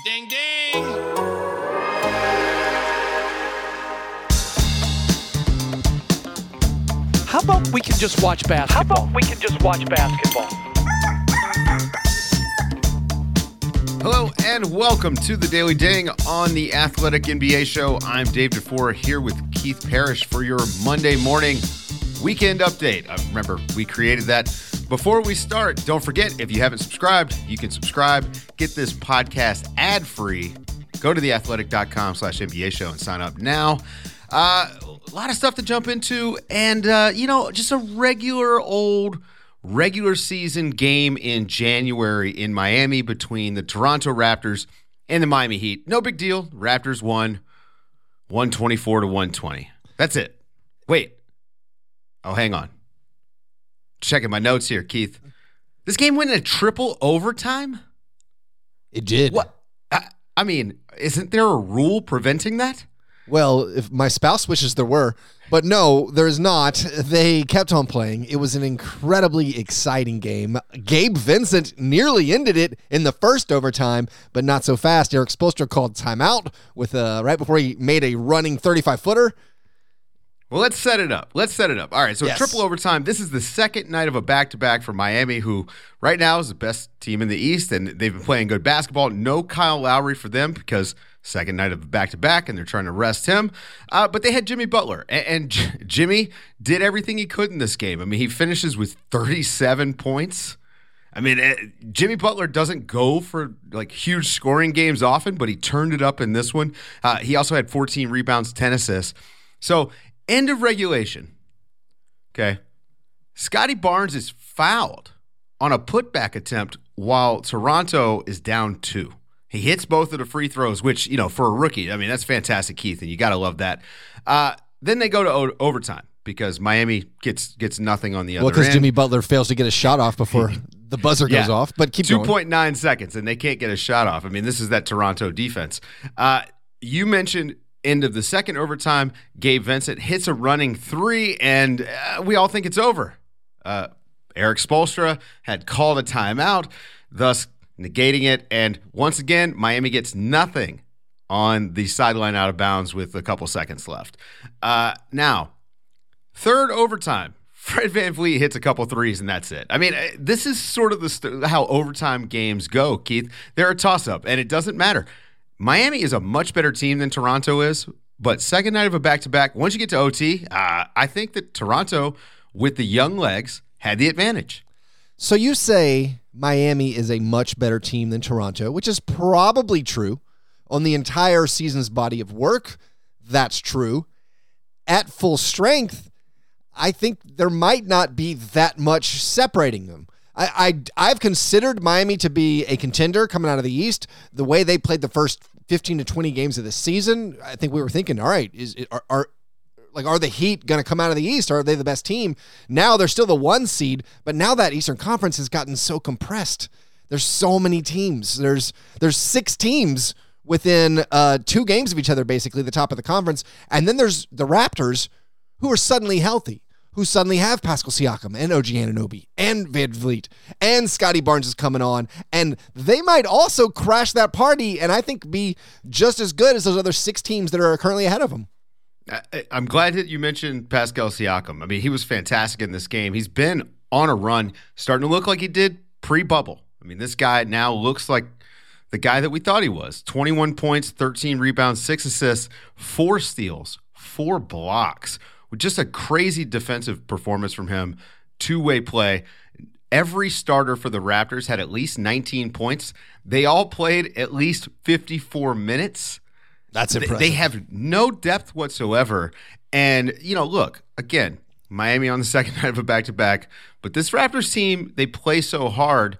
Ding, ding. How about we can just watch basketball? Hello and welcome to the Daily Ding on the Athletic NBA Show. I'm Dave DeFore here with Keith Parrish for your Monday morning weekend update. Remember, we created that. Before we start, don't forget, if you haven't subscribed, you can subscribe. Get this podcast ad-free. Go to theathletic.com/NBA show and sign up now. A lot of stuff to jump into, and, just a regular season game in January in Miami between the Toronto Raptors and the Miami Heat. No big deal. Raptors won 124-120. That's it. Wait. Oh, hang on. Checking my notes here, Keith. This game went in a triple overtime? It did. What? I mean, isn't there a rule preventing that? Well, if my spouse wishes there were, but no, there is not. They kept on playing. It was an incredibly exciting game. Gabe Vincent nearly ended it in the first overtime, but not so fast. Erik Spoelstra called timeout with right before he made a running 35-footer. Well, let's set it up. All right, so Yes. Triple overtime. This is the second night of a back-to-back for Miami, who right now is the best team in the East, and they've been playing good basketball. No Kyle Lowry for them because second night of a back-to-back, and they're trying to rest him. But they had Jimmy Butler, and Jimmy did everything he could in this game. I mean, he finishes with 37 points. I mean, Jimmy Butler doesn't go for like huge scoring games often, but he turned it up in this one. He also had 14 rebounds, 10 assists. So end of regulation. Okay. Scotty Barnes is fouled on a putback attempt while Toronto is down 2. He hits both of the free throws, which, for a rookie, I mean, that's fantastic, Keith, and you got to love that. Then they go to overtime because Miami gets nothing on the other end. Well, because Jimmy Butler fails to get a shot off before the buzzer goes off. But keep going. 2.9 seconds, and they can't get a shot off. I mean, this is that Toronto defense. You mentioned end of the second overtime, Gabe Vincent hits a running 3, and we all think it's over. Erik Spoelstra had called a timeout, thus negating it, and once again, Miami gets nothing on the sideline out of bounds with a couple seconds left. Now, third overtime, Fred VanVleet hits a couple threes, and that's it. I mean, this is sort of how overtime games go, Keith. They're a toss-up, and it doesn't matter. Miami is a much better team than Toronto is, but second night of a back-to-back, once you get to OT, I think that Toronto, with the young legs, had the advantage. So you say Miami is a much better team than Toronto, which is probably true. On the entire season's body of work, that's true. At full strength, I think there might not be that much separating them. I've considered Miami to be a contender coming out of the East. The way they played the first 15 to 20 games of the season, I think we were thinking, all right, are the Heat going to come out of the East? Are they the best team? Now they're still the 1 seed, but now that Eastern Conference has gotten so compressed. There's so many teams. There's 6 teams within 2 games of each other, basically, the top of the conference. And then there's the Raptors, who are suddenly healthy, who suddenly have Pascal Siakam and OG Anunoby and VanVleet, and Scotty Barnes is coming on, and they might also crash that party and I think be just as good as those other 6 teams that are currently ahead of them. I'm glad that you mentioned Pascal Siakam. I mean, he was fantastic in this game. He's been on a run, starting to look like he did pre-bubble. I mean, this guy now looks like the guy that we thought he was. 21 points, 13 rebounds, 6 assists, 4 steals, 4 blocks. Just a crazy defensive performance from him, two-way play. Every starter for the Raptors had at least 19 points. They all played at least 54 minutes. That's impressive. They have no depth whatsoever. And, look, again, Miami on the second night of a back-to-back, but this Raptors team, they play so hard,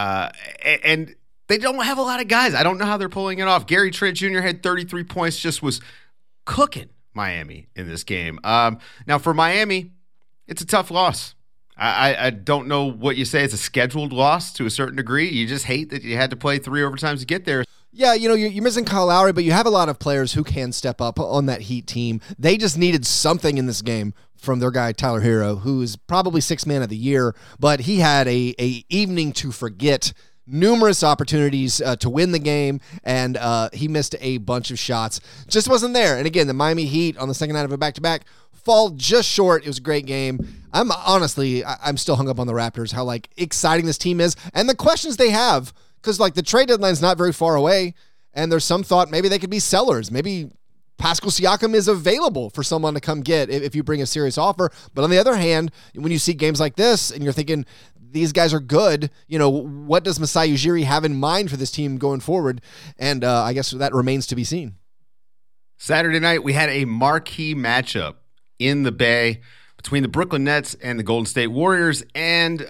and they don't have a lot of guys. I don't know how they're pulling it off. Gary Trent Jr. had 33 points, just was cooking Miami in this game. Now for Miami, it's a tough loss. I don't know what you say. It's a scheduled loss to a certain degree. You just hate that you had to play 3 overtimes to get there. Yeah, you're missing Kyle Lowry, but you have a lot of players who can step up on that Heat team. They just needed something in this game from their guy Tyler Hero, who is probably 6th man of the year, but he had a evening to forget numerous opportunities to win the game, and he missed a bunch of shots. Just wasn't there. And again, the Miami Heat on the second night of a back-to-back fall just short. It was a great game. I'm still hung up on the Raptors, how exciting this team is, and the questions they have, because the trade deadline's not very far away, and there's some thought maybe they could be sellers. Maybe Pascal Siakam is available for someone to come get if you bring a serious offer. But on the other hand, when you see games like this and you're thinking these guys are good, what does Masai Ujiri have in mind for this team going forward? And I guess that remains to be seen. Saturday night, we had a marquee matchup in the Bay between the Brooklyn Nets and the Golden State Warriors, and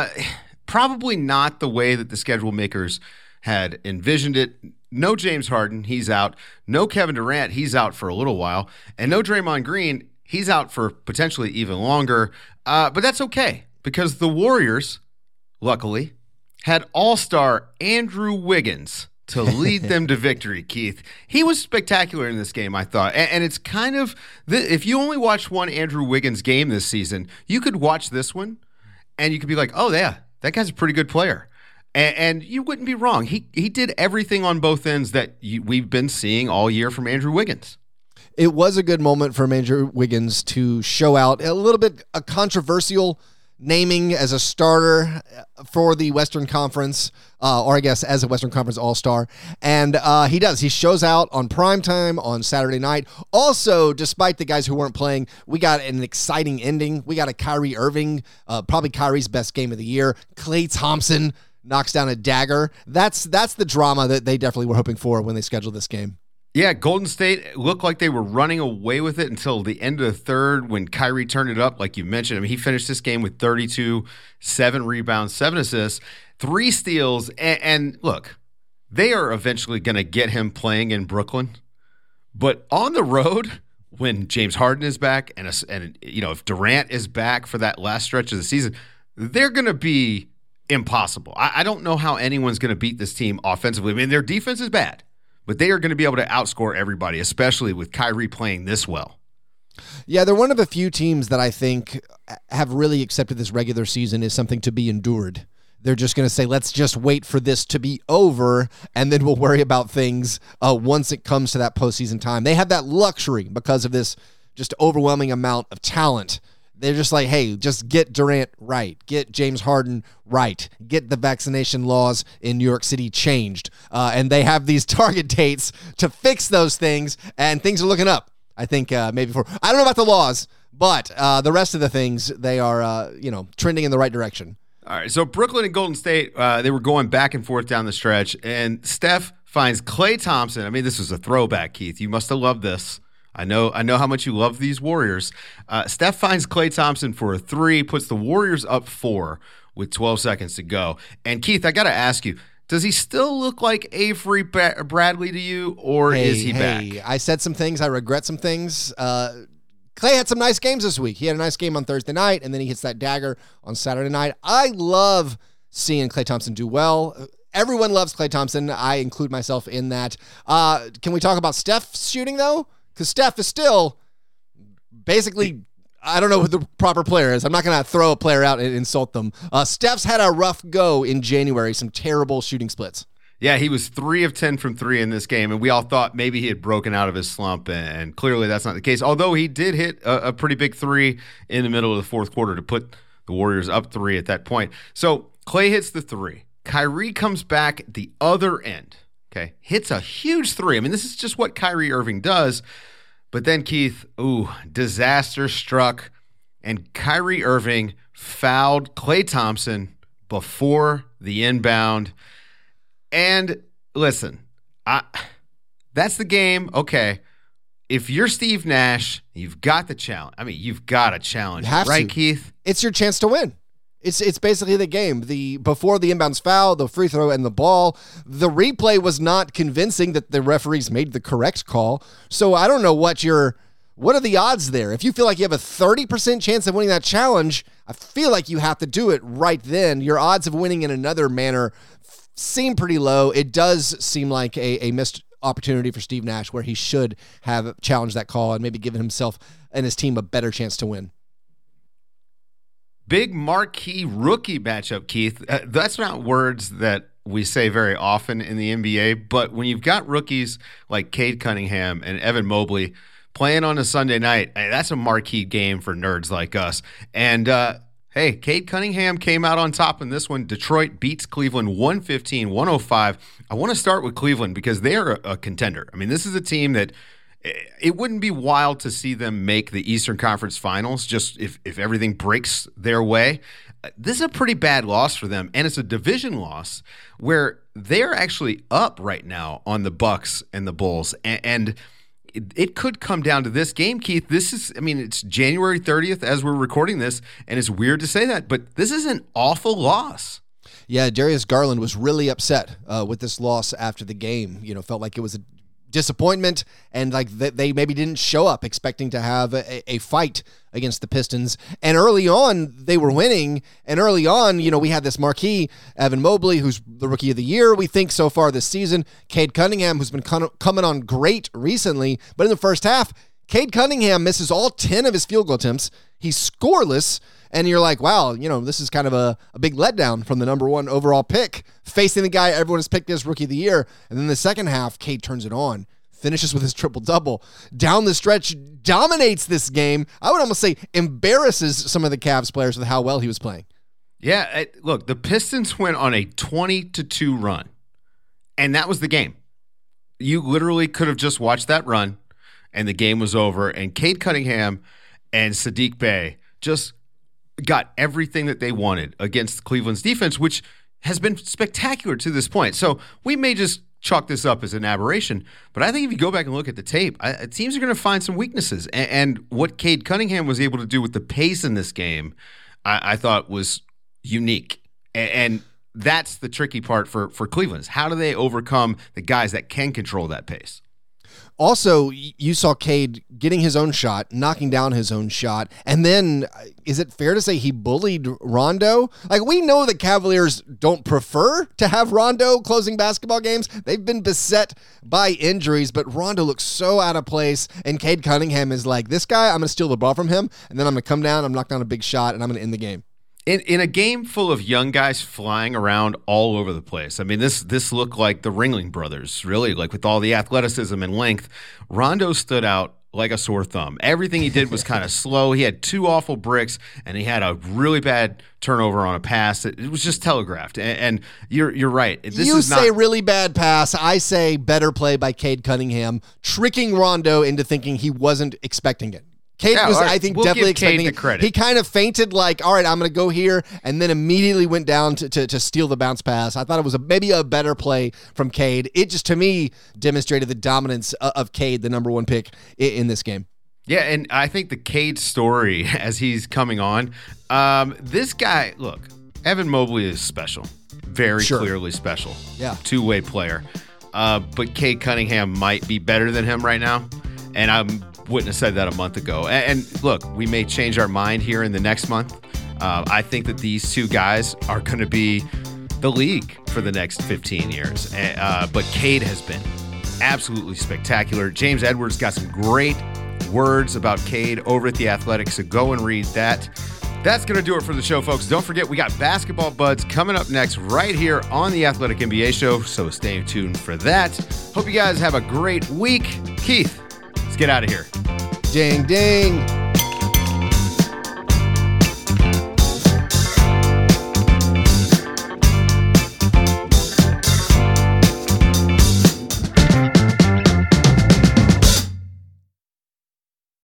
probably not the way that the schedule makers had envisioned it. No James Harden, he's out. No Kevin Durant, he's out for a little while. And no Draymond Green, he's out for potentially even longer. But that's okay, because the Warriors, luckily, had all-star Andrew Wiggins to lead them to victory, Keith. He was spectacular in this game, I thought. And it's kind of, if you only watched one Andrew Wiggins game this season, you could watch this one and you could be like, oh, yeah, that guy's a pretty good player. And you wouldn't be wrong. He did everything on both ends that we've been seeing all year from Andrew Wiggins. It was a good moment for Andrew Wiggins to show out a little bit a controversial naming as a starter for the Western Conference, or I guess as a Western Conference All-Star. And he does. He shows out on primetime on Saturday night. Also, despite the guys who weren't playing, we got an exciting ending. We got a Kyrie Irving, probably Kyrie's best game of the year. Klay Thompson knocks down a dagger. That's the drama that they definitely were hoping for when they scheduled this game. Yeah, Golden State looked like they were running away with it until the end of the third when Kyrie turned it up, like you mentioned. I mean, he finished this game with 32, 7 rebounds, 7 assists, 3 steals. And look, they are eventually going to get him playing in Brooklyn. But on the road, when James Harden is back and if Durant is back for that last stretch of the season, they're going to be impossible. I don't know how anyone's going to beat this team offensively. I mean, their defense is bad, but they are going to be able to outscore everybody, especially with Kyrie playing this well. Yeah, they're one of a few teams that I think have really accepted this regular season as something to be endured. They're just going to say, let's just wait for this to be over, and then we'll worry about things once it comes to that postseason time. They have that luxury because of this just overwhelming amount of talent. They're just like, hey, just get Durant right. Get James Harden right. Get the vaccination laws in New York City changed. And they have these target dates to fix those things, and things are looking up. I think maybe I don't know about the laws, but the rest of the things, they are, trending in the right direction. All right, so Brooklyn and Golden State, they were going back and forth down the stretch, and Steph finds Klay Thompson. I mean, this was a throwback, Keith. You must have loved this. I know how much you love these Warriors. Steph finds Klay Thompson for a 3, puts the Warriors up 4 with 12 seconds to go. And Keith, I got to ask you, does he still look like Avery Bradley to you, or is he back? I said some things. I regret some things. Klay had some nice games this week. He had a nice game on Thursday night, and then he hits that dagger on Saturday night. I love seeing Klay Thompson do well. Everyone loves Klay Thompson. I include myself in that. Can we talk about Steph's shooting, though? Because Steph is still basically, I don't know who the proper player is. I'm not going to throw a player out and insult them. Steph's had a rough go in January, some terrible shooting splits. Yeah, he was 3 of 10 from 3 in this game, and we all thought maybe he had broken out of his slump, and clearly that's not the case. Although he did hit a pretty big 3 in the middle of the fourth quarter to put the Warriors up 3 at that point. So Klay hits the 3. Kyrie comes back at the other end. Okay, hits a huge 3. I mean, this is just what Kyrie Irving does. But then, Keith, disaster struck, and Kyrie Irving fouled Klay Thompson before the inbound. And listen, that's the game. Okay, if you're Steve Nash, you've got the challenge. I mean, you've got a challenge, right, Keith? It's your chance to win. It's basically the game. Before the inbounds foul, the free throw, and the ball, the replay was not convincing that the referees made the correct call. So I don't know what are the odds there? If you feel like you have a 30% chance of winning that challenge, I feel like you have to do it right then. Your odds of winning in another manner seem pretty low. It does seem like a missed opportunity for Steve Nash where he should have challenged that call and maybe given himself and his team a better chance to win. Big marquee rookie matchup, Keith. That's not words that we say very often in the NBA, but when you've got rookies like Cade Cunningham and Evan Mobley playing on a Sunday night, that's a marquee game for nerds like us. And hey, Cade Cunningham came out on top in this one. Detroit beats Cleveland 115-105. I want to start with Cleveland because they are a contender. I mean, this is a team that it wouldn't be wild to see them make the Eastern Conference Finals just if everything breaks their way. This is a pretty bad loss for them, and it's a division loss where they're actually up right now on the Bucks and the Bulls, and it could come down to this game, Keith. It's January 30th as we're recording this, and it's weird to say that, but this is an awful loss. Yeah, Darius Garland was really upset with this loss after the game. Felt like it was a disappointment, and like they maybe didn't show up expecting to have a fight against the Pistons. And early on, they were winning. And early on, we had this marquee, Evan Mobley, who's the rookie of the year, we think, so far this season. Cade Cunningham, who's been coming on great recently. But in the first half, Cade Cunningham misses all 10 of his field goal attempts. He's scoreless. And you're like, wow, this is kind of a big letdown from the number one overall pick, facing the guy everyone has picked as rookie of the year. And then the second half, Cade turns it on, finishes with his triple-double. Down the stretch, dominates this game. I would almost say embarrasses some of the Cavs players with how well he was playing. Yeah, look, the Pistons went on a 20-2 run, and that was the game. You literally could have just watched that run, and the game was over, and Cade Cunningham and Saddiq Bey just got everything that they wanted against Cleveland's defense, which has been spectacular to this point. So we may just chalk this up as an aberration, but I think if you go back and look at the tape, teams are going to find some weaknesses. And what Cade Cunningham was able to do with the pace in this game, I thought was unique. And that's the tricky part for Cleveland is how do they overcome the guys that can control that pace? Also, you saw Cade getting his own shot, knocking down his own shot, and then is it fair to say he bullied Rondo? Like, we know the Cavaliers don't prefer to have Rondo closing basketball games. They've been beset by injuries, but Rondo looks so out of place, and Cade Cunningham is like, this guy, I'm going to steal the ball from him, and then I'm going to come down, I'm knock down a big shot, and I'm going to end the game. In a game full of young guys flying around all over the place, I mean, this looked like the Ringling Brothers, really, like with all the athleticism and length. Rondo stood out like a sore thumb. Everything he did was kind of slow. He had two awful bricks, and he had a really bad turnover on a pass. It was just telegraphed. And you're right. You say really bad pass. I say better play by Cade Cunningham, tricking Rondo into thinking he wasn't expecting it. Cade was, I think, definitely expecting it. He kind of fainted like, all right, I'm going to go here, and then immediately went down to steal the bounce pass. I thought it was maybe a better play from Cade. It just, to me, demonstrated the dominance of Cade, the number one pick in this game. Yeah, and I think the Cade story as he's coming on, this guy, look, Evan Mobley is special, very clearly special. Yeah. Two-way player. But Cade Cunningham might be better than him right now, and I wouldn't have said that a month ago. And look, we may change our mind here in the next month. I think that these two guys are going to be the league for the next 15 years. But Cade has been absolutely spectacular. James Edwards got some great words about Cade over at The Athletic, so go and read that. That's going to do it for the show, folks. Don't forget, we got Basketball Buds coming up next right here on The Athletic NBA Show, so stay tuned for that. Hope you guys have a great week. Keith, let's get out of here. Ding, ding.